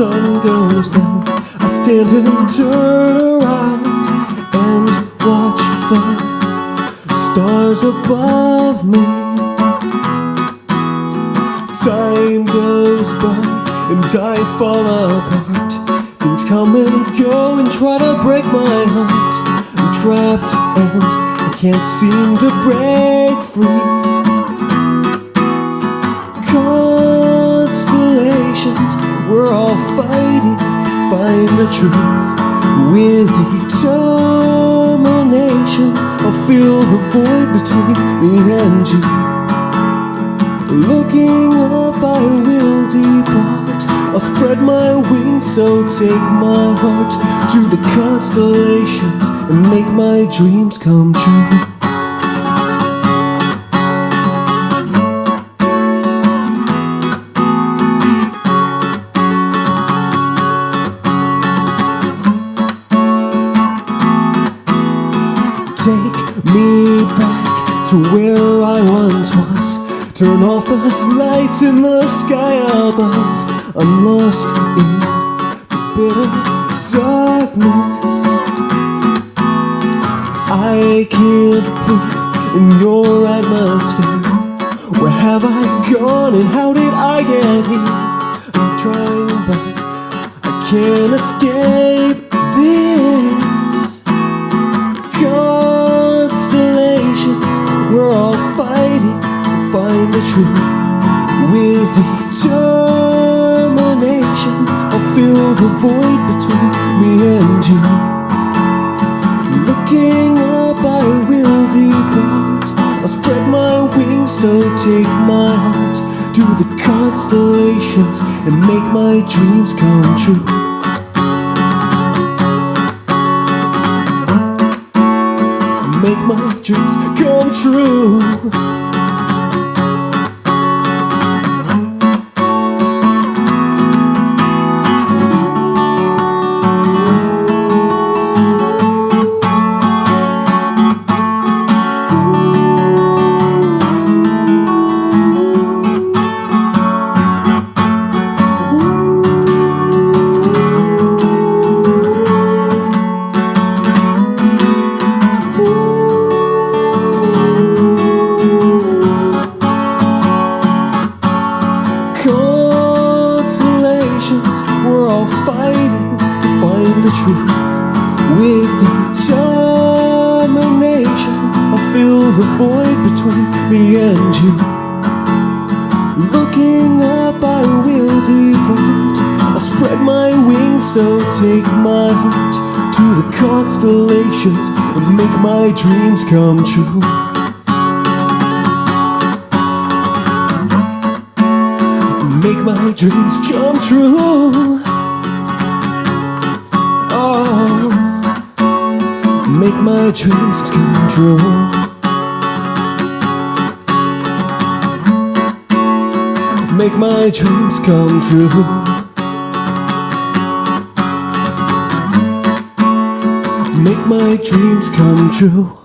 sun goes down, I stand and turn around and watch the stars above me. Time goes by and I fall apart. Things come and go and try to break my heart. I'm trapped and I can't seem to break free. Constellations, we're all fighting to find the truth. With determination, I'll fill the void between me and you. Looking up, I will depart. I'll spread my wings, so take my heart to the constellations and make my dreams come true. Take me back to where I once was. Turn off the lights in the sky above. I'm lost in the bitter darkness. I can't breathe in your atmosphere. Where have I gone and how did I get here? I'm trying but I can't escape this. Constellations, we're all fighting to find the truth. With determination, I'll fill the void between me and you. Looking up, I will depart. I'll spread my wings, so take my heart to the constellations and make my dreams come true. Make my dreams come true. Constellations, we're all fighting to find the truth. With determination, I'll fill the void between me and you. Looking up, I will depart. I'll spread my wings, so take my heart to the constellations and make my dreams come true. Make my dreams come true. Oh, make my dreams come true. Make my dreams come true. Make my dreams come true.